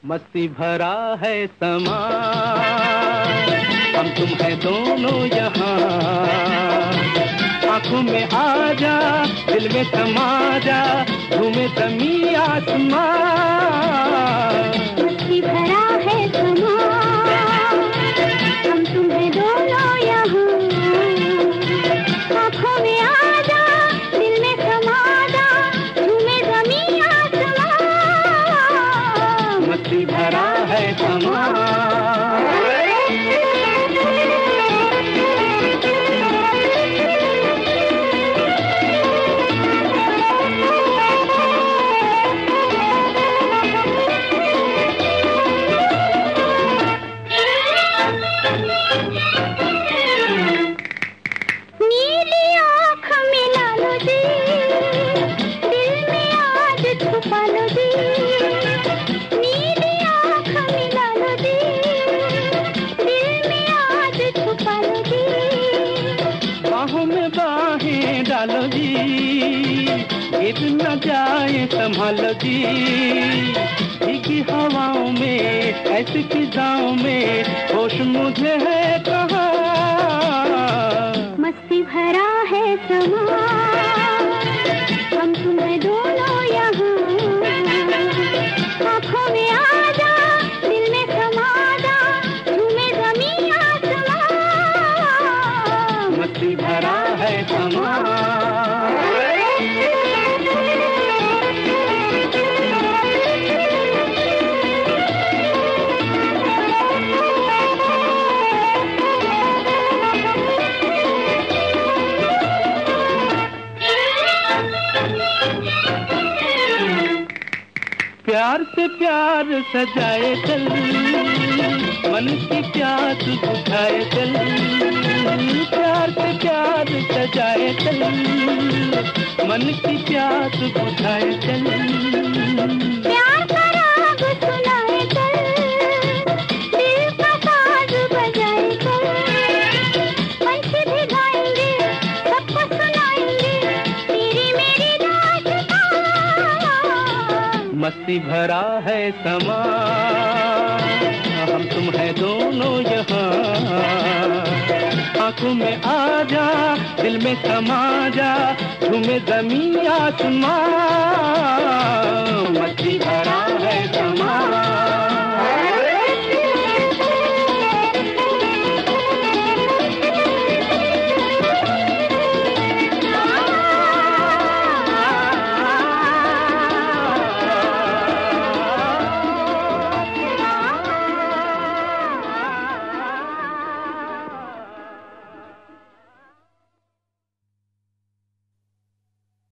मस्ती भरा है समा, हम तुम है दोनों यहाँ। आंखों में आ जा, दिल में समा जा, झूमे ज़मीं आसमां। मस्ती भरा है समा, हम तुम है दोनों यहाँ। आंखों में आ जा, दिल में समा जा, झूमे ज़मीं आसमां। मस्ती भरा है समा। डालो जी, गिर न जाए संभालो जी। भीगी हवाओं में, ऐसी फिजाओं में, होश मुझे है कहाँ। मस्ती भरा है समा, हम तुम्हें दोनों यहाँ। आँखों में आ जा, दिल में समा जा, झूमे ज़मीं आसमां। मस्ती भरा है समा। प्यार से प्यार सजाए चल, मन की प्यास बुझाए चल। प्यार से प्यार सजाए चल, मन की प्यास बुझाए चल। प्यार का राग सुनाए चल, दिल का साज बजाए चल। पंछी भी गाएंगे, सबको सुनाएंगे, तेरी मेरी दास्तां। मस्ती भरा है समा, हम तुम है दोनों यहाँ। आंखों में आ जा, दिल में समा जा, झूमे ज़मीं आसमां। मस्ती भरा